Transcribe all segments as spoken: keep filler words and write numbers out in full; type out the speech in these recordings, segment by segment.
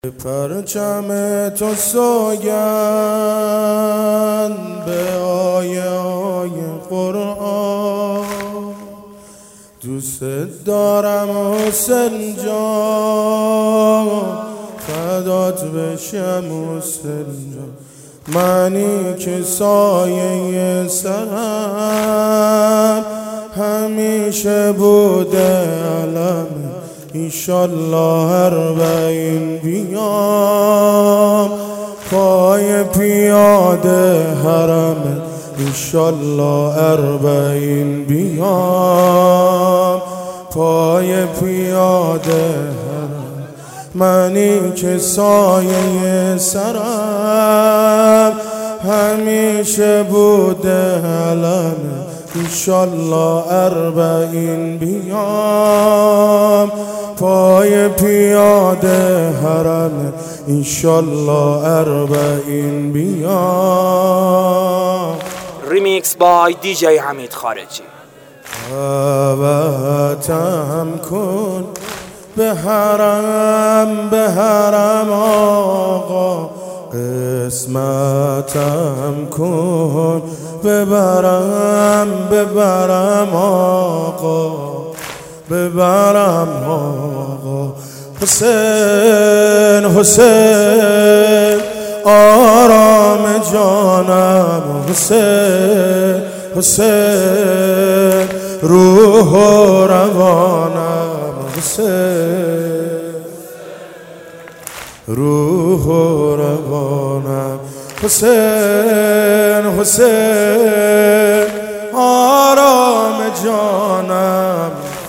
پرچم تو سوگند به آیه های قرآن، دوست دارم حسین جان، فدات بشم حسین جان، منی که سایه سرم همیشه بوده علم، ایشالله اربعین بیام پای پیاده حرم، ایشالله اربعین بیام پای پیاده حرم، منی که سایه سرم همیشه بوده علم، ایشالله اربعین بیام پای پیاده حرم، ایشالله اربعین بیام. ریمیکس بای دی جی حمید خارجی. دعوتم کن به حرم، به حرم آقا، قسمتم کن ببرم، ببرم آقا، ببرم آقا. حسین حسین آرام جانم، حسین حسین روح و روانم، حسین روح و روانم، حسین حسین آرام جانم،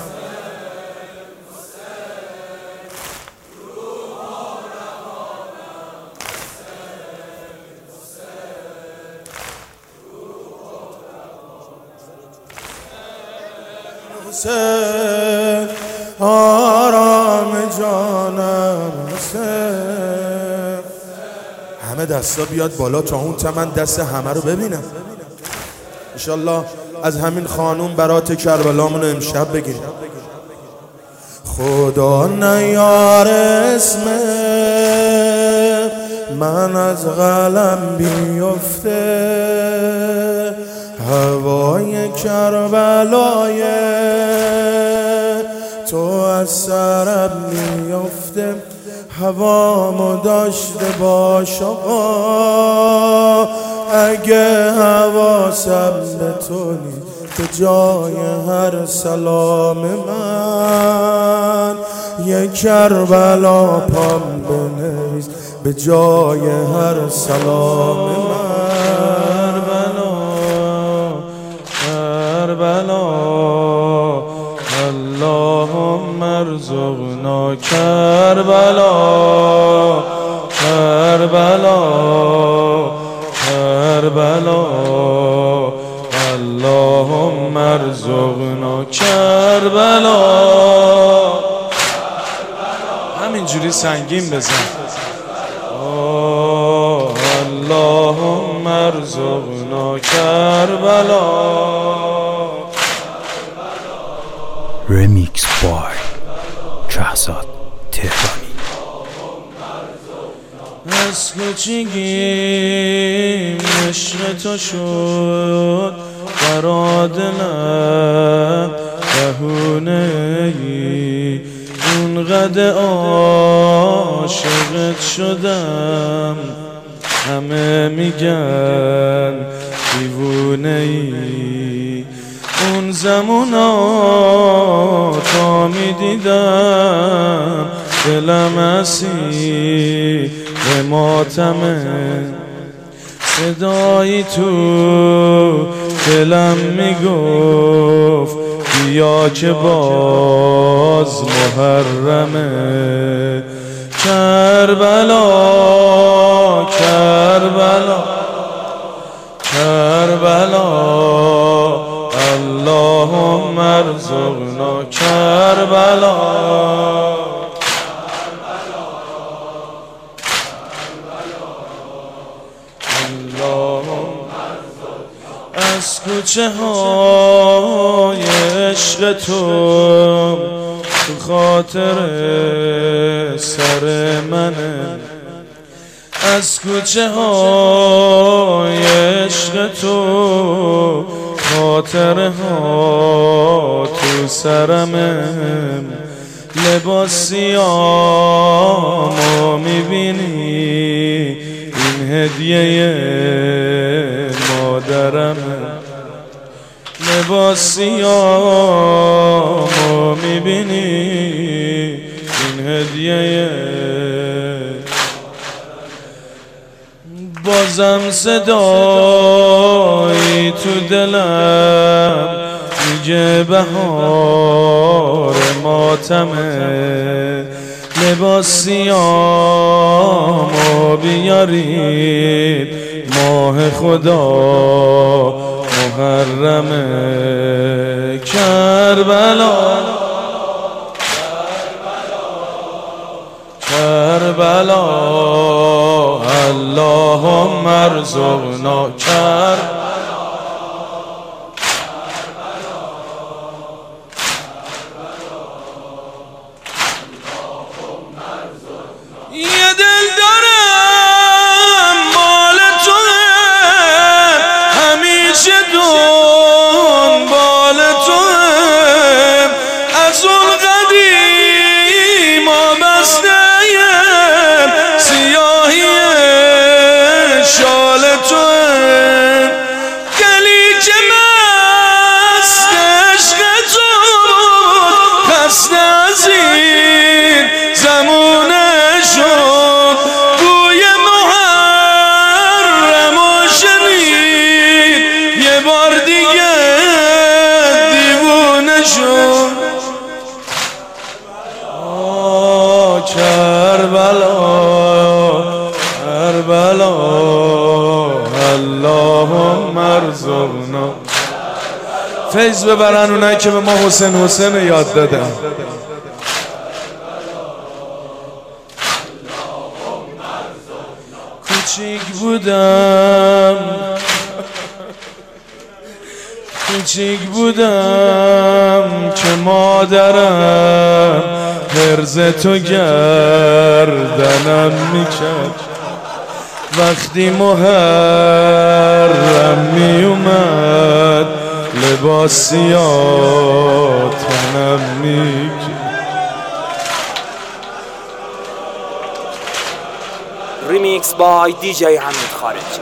حسین آرام جانم، حسین. همه دستا بیاد بالا تا اون تمن دست همه رو ببینم. انشالله از همین خانوم برات کربلامون رو امشب بگیریم. خدا نیار اسم من از قلم بیفته، هوای کربلای تو از سرم میفته، هوامو داشته باش آقا، اگه حواسم به تو نیست به جای هر سلام من، یک کربلا پام بنویس به جای هر سلام من. کربلا اللهم ارزقنا کربلا، کربلا کربلا اللهم ارزقنا کربلا. همینجوری سنگین بزن. اللهم ارزقنا کربلا. ریمیکس بای شهزاد تهرانی. از کوچگیم عشق تو شد برا دلم بهونه ای، اونقدر عاشقت شدم همه میگن دیوونه ای، اون زمونا تا میدیدم دلم اسیر به ماتمه، صدایی تو دلم میگفت بیا که باز محرمه. کربلا کربلا کربلا اللهم ارزقنا کربلا. از کوچه های عشق تو تو خاطر سر منه، از کوچه های عشق تو خاطره ها تو سرمه، لباس سیامو میبینی این هدیه مادرمه، لباس سیامو میبینی این هدیه، بازم صدایی تو دلم میگه بهار ماتمه، لباس سیامو بیارید ماه خدا محرمه. کربلا کربلا اللهم ارزقنا کربلا. یه دل دارم مال توه، همیشه دنبال توه، از اون قدیم آبسته سیاهی شال توه، گلی که مست عشق تو خسته از این زمونه شد، بوی محرم و شنید یه بار دیگه دیوونه شد. آه کربلا کربلا اللهم ارزقنا. فیض ببرن اونایی که به ما حسین حسین یاد دادن. کوچیک بودم کوچیک بودم که مادرم هرز تو گردنم میکرد، وقتی محرم می اومد لباس سیاه تنم میکرد. ریمیکس بای دی جی حمید خارجی.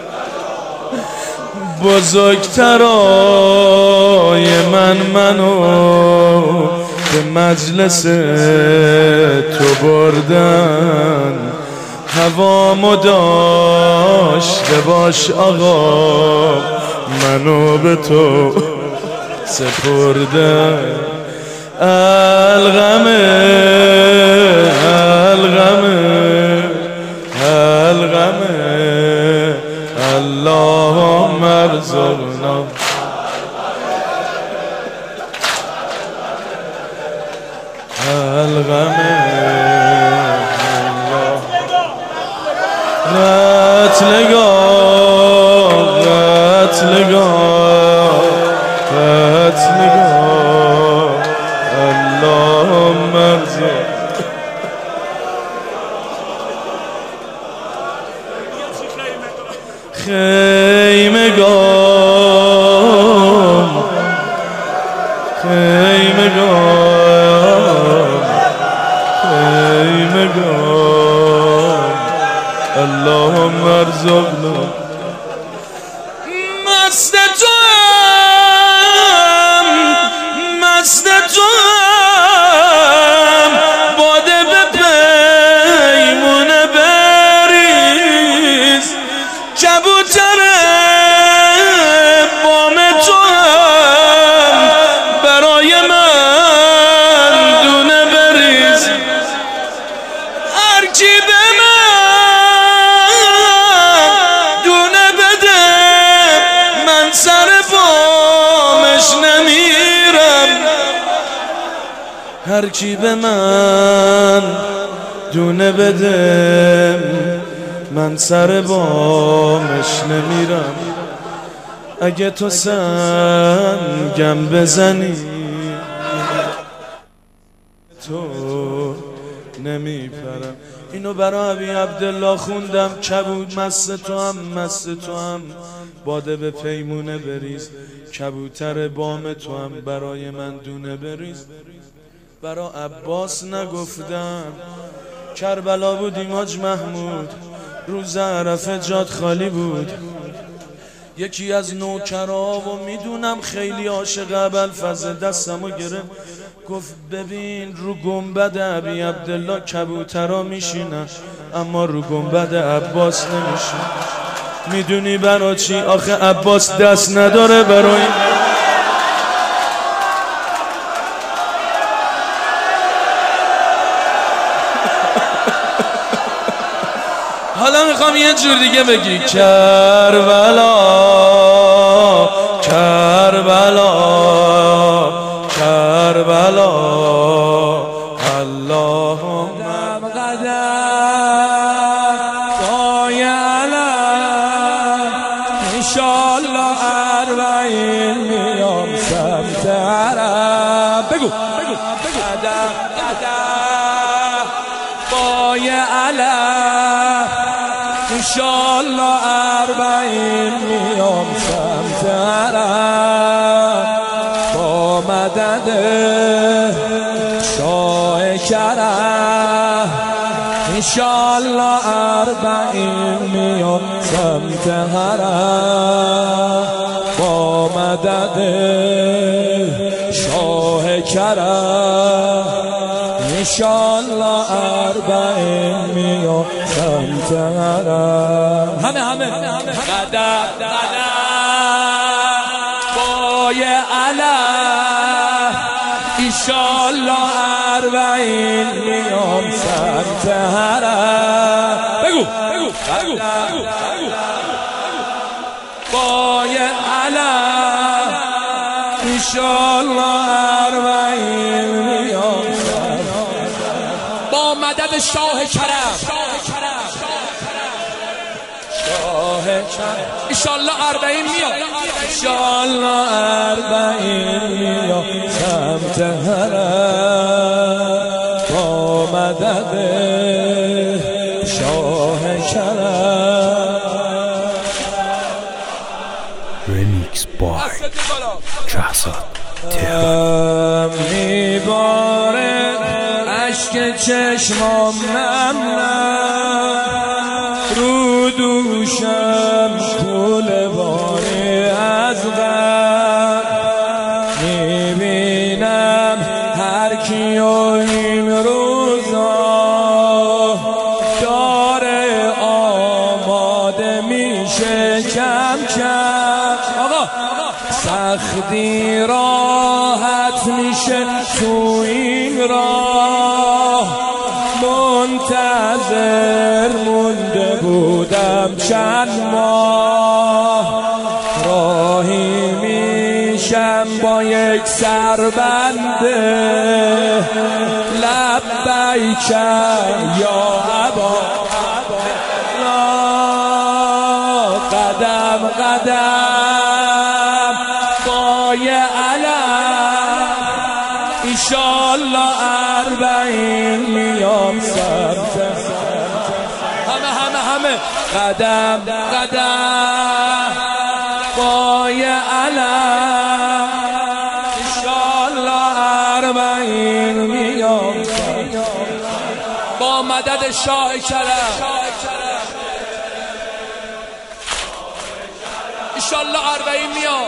بزرگترای من منو به مجلس تو بردن، هوامو داشته باش آقا منو به تو سپردن. الغمه الغمه الغمه اللهم ارزقنا. الغمه قتلگاه قتلگاه قتلگاه اللهم ارزقنا. خیمگان خیمگان خیمگان اللهم ارزقنا. مست توام مست توام باده به پیمونه بریز، کبوتر بام توام برای من دونه بریز، هر کی به هر کی به من دونه بده من سر بامش نمیرم. اگه تو سنگم بزنی تو نمیپرم. اینو برا ابی عبدالله خوندم. کبود مست تو هم مست تو هم باده به پیمونه بریز، کبوتر بام تو هم برای من دونه بریز. برا عباس نگفتم کربلا بودیم حاج محمود، روز عرفه جاد خالی بود. یکی از نوکرها و میدونم خیلی عاشق ابوالفضل دستمو گرفت گفت ببین رو گنبد ابی عبدالله کبوترها میشینن اما رو گنبد عباس نمیشین. میدونی برا چی؟ آخه عباس دست نداره برای حالا میخوام یه جور دیگه بگی کربلا کربلا کربلا اللهم قدم پای علم انشالله اربعین میام سمت حرم. بگو بگو قدم قدم پای علم انشالله اربعین میام سمت حرم با مدد شاه کرم. انشالله اربعین میام سمت حرم با مدد شاه کرم. انشالله اربعین میام سمت حرم. همه همه قدم قدم پای علم انشالله اربعین میام سمت حرم. بگو بگو بگو پای علم انشالله اربعین میام با مدد شاه کرم. شاه کرم انشالله اربعین میام انشالله اربعین میام سمت حرم با مدد شاه کرم. Remix by جهزاد تهرانی. میباره عشق چشمام نم نم رو دوشم پول باری از غم. میبینم هر کیو این روزا داره آماده میشه کم کم. آقا سختی راحت میشه تو این راه، منتظر مونده بودم چند ماه. راهی میشم با یک سربنده لبیک یا ابا. قدم قدم پای علم انشالله اربعین میام سمت. همه همه همه قدم قدم پای علم انشالله اربعین میام با مدد شاه کرم. انشالله اربعین میام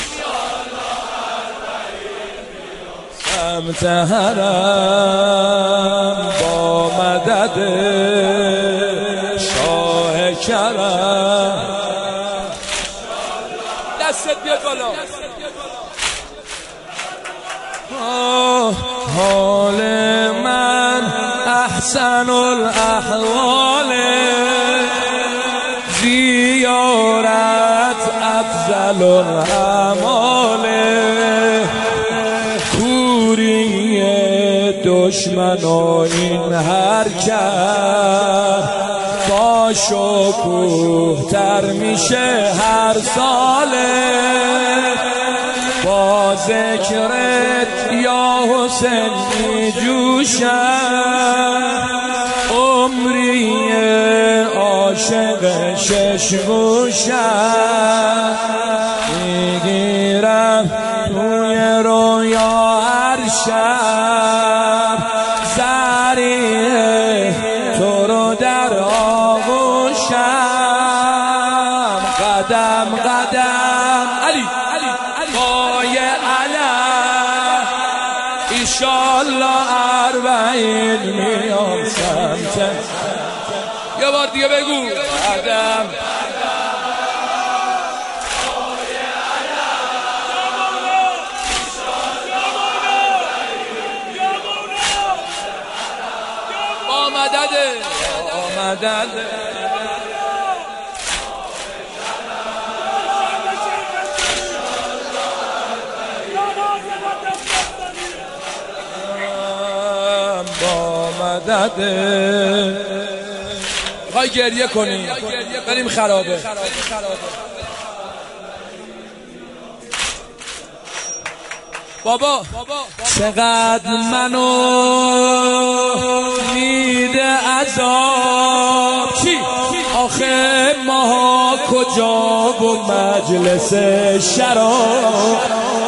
سمت حرم با مدد شاه کرم. دستت بیاد بالا. حال من احسن الاحوال، زیارت افضل الاعمال. کوری دشمن و این حرکت با شکوه تر میشه هر ساله. با ذکرت یا حسین می جوشم، عمری عاشق شش گوشم میگیرم توی رویا هر شب سریع تو رو در آغوشم قدم قدم علی پای علم ایشالله اربعین میام سمت یه بار دیگه بگو قدم با مدده با مدده با مدده خواهی گریه کنی بریم خرابه بابا چقدر منو میده عذاب چی؟ آخه ما کجا و مجلس شراب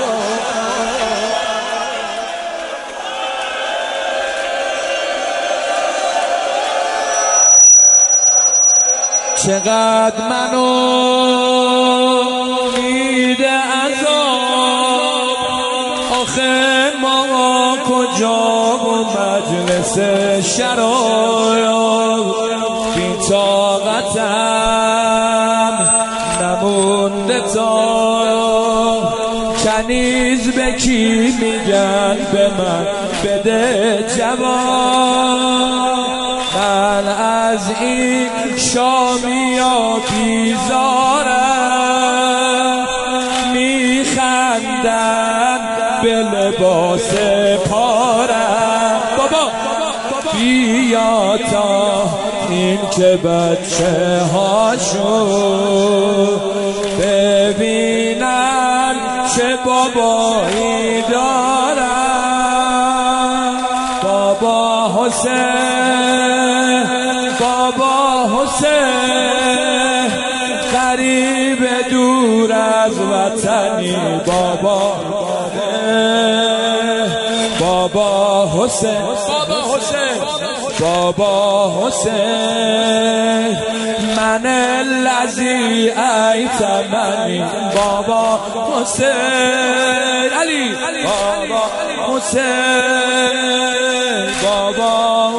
چقدر منو میده عذاب آخه ما کجا و مجلس شراب بی طاقتم نمونده تا کنیز به کی میگن به من بده جواب من از این شامیا بیزارم میخندن به لباس پارم بابا بیا تا این که بچه هاشو ببینن چه بابایی دارن بابا حسین بابا حسین غریب دور از وطنی بابا بابا حسین بابا حسین بابا حسین من الذی ایتمنی بابا حسین علی بابا حسین بابا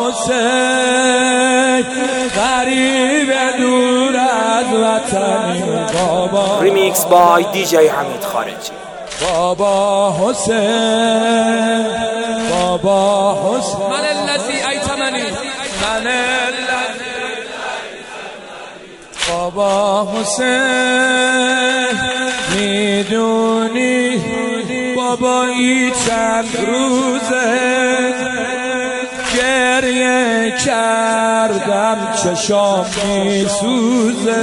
حسین غریب دور از وطنی بابا ریمیکس بای دی جی حمید خارجی بابا حسین بابا حسین من الذی ایتمنی من الذی بابا حسین میدونی بابا ای چند روزه گریه کردم چشام میسوزه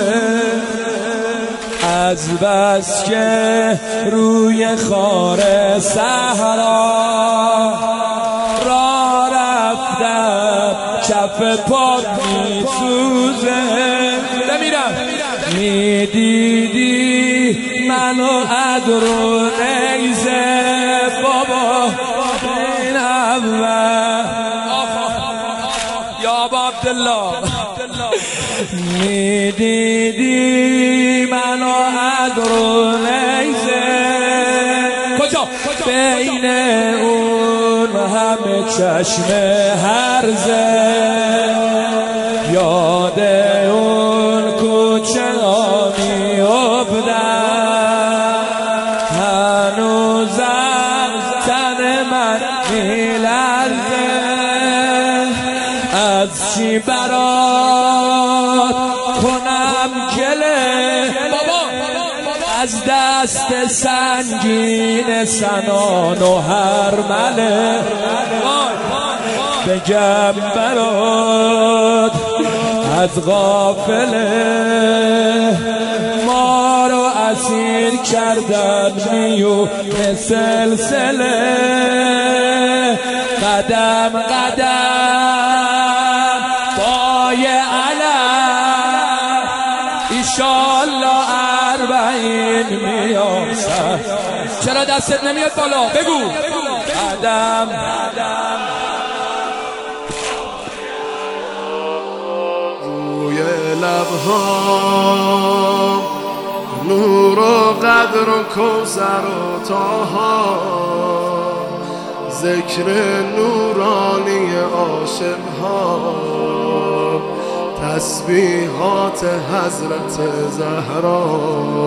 از بس که روی خار صحرا را رفتم کف پا میسوزه بمیرم میدیدی منو ادرو نیزه بابا این اول یا ابا عبدالله میدیدی منو ادرو نیزه کجا بین اون همه چشم هرزه یاد اون کوچه ها میافتم هنوزم تن من میلرزه از چی برات کنم گله از دست سنگین سنان و هرمله بگم برات از غافله ما رو اسیر کردن میو سلسله قدم قدم پای علم انشالله اربعین میاسد. چرا دستت نمیاد بالا؟ بگو قدم روی لبها نور و قدر و کوثر و طاها، ذکر نورانی عاشقها، تسبیحات حضرت زهرا.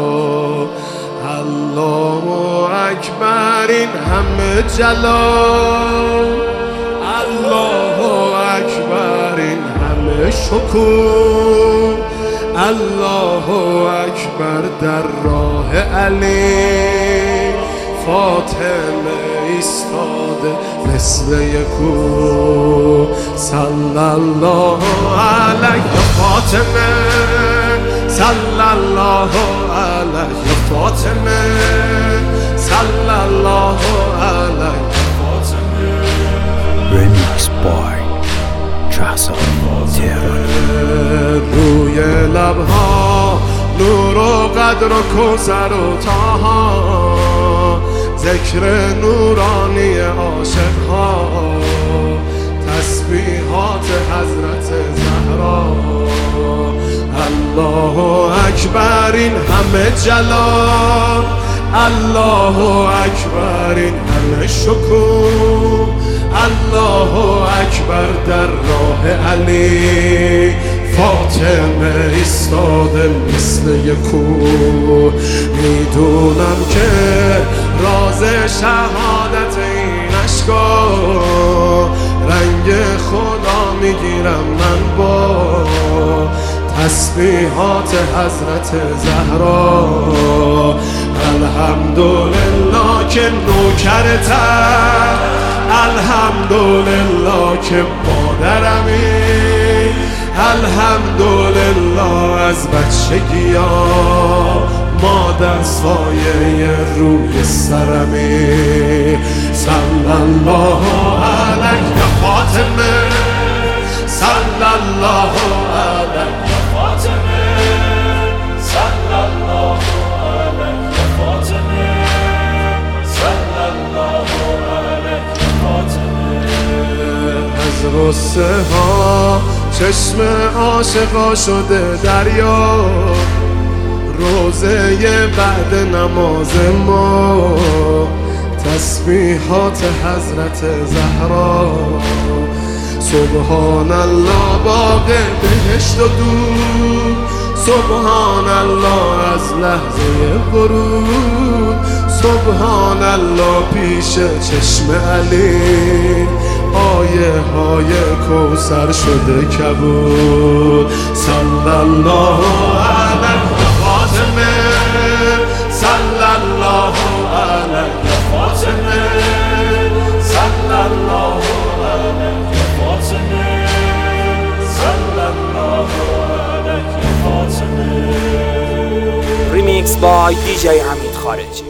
الله اکبر این همه جلال، الله اکبر این همه شکوه، الله اکبر در راه علی. فاطمه ایستاده مثل یکو، صلی الله علیه فاطمه، صلی الله علیه فاطمه، صلی الله علیه فاطمه. Remix by جهساد تهرانی. روی لبها نور و قدر و کوثر و طاها، ذکر نورانی عاشقها، تسبیحات حضرت زهرا. الله اکبر این همه جلال، الله اکبر این همه شکوه، الله اکبر در راه علی. فاطمه ایستاده مثل یکو، میدونم که راز شهادت این اشکا، رنگ خدا میگیرم من با تسبیحات حضرت زهرا. الحمدلله که نوکرتم، الحمدلله که مادرمی، الحمدلله از بچگی ها مادر سایه روی سرمی. صلی الله علیه فاطمه، صلی الله علیه فاطمه، صلی الله علیه فاطمه، صلی الله علیه فاطمه. از غصه ها چشم عاشقا شده دریا، روزه بعد نماز ما تسبیحات حضرت زهرا. سبحان الله باغ بهشت و دور، سبحان الله از لحظه ورود، سبحان الله پیش چشم علی، آیه های کوثر شده کبود. صلی الله علیه فاطمه، صلی الله علیه فاطمه، صلی الله علیه فاطمه، صلی الله علیه فاطمه. ریمیکس بای دی جی حمید خارجی.